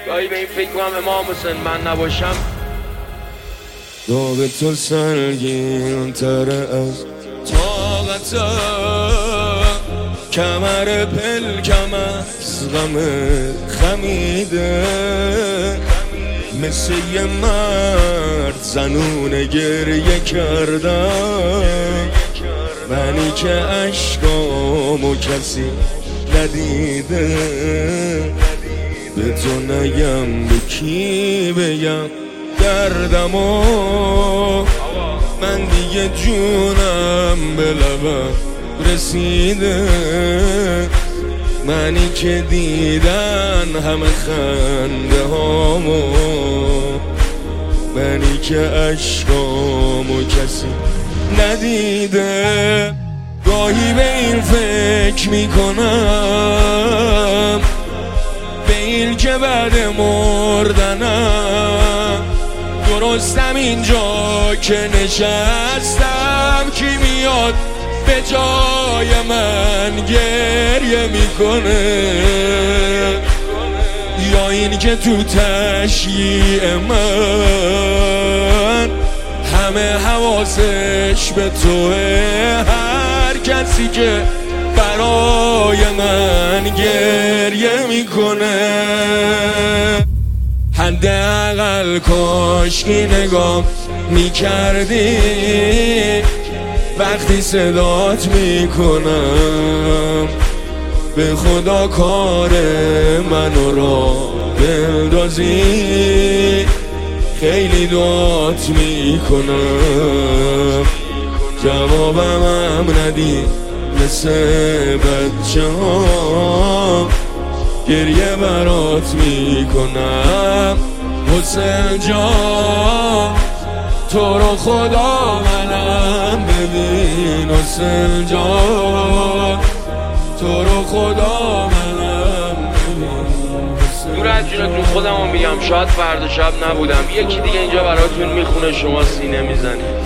گاهی به این فکر کنم امام حسین من نباشم داغ تو سنگین تره از طاقتم، کمر پلکم از غم خمیده، مثل یه مرد زنون گریه کردم، منی که عشقامو کسی ندیده، به تو نگم به کی بگم دردمو، من دیگه جونم به لبم رسیده، منی که دیدن همه خنده هامو، منی که عشقامو کسی ندیده. گاهی به این فکر میکنم، به این که بعد مردنم درستم اینجا که نشستم، کی میاد به جای من گریه میکنه، یا این که تو تشییع من همه حواسش به توه، هر کسی که برای من گریه میکنه، حداقل کاشکی نگام میکردی وقتی صدات میکنم، به خدا کار منو را بندازی، خیلی دعات میکنم، جوابم هم ندی مثل بچه ها، گریه برات میکنم حسین جان، تو رو خدا منم ببین حسین جان، تو رو خدا منم ببین حسین دور از جونتون خودم رو میگم، شاید فردا شب نبودم، یکی دیگه اینجا براتون میخونه، شما سینه میزنید.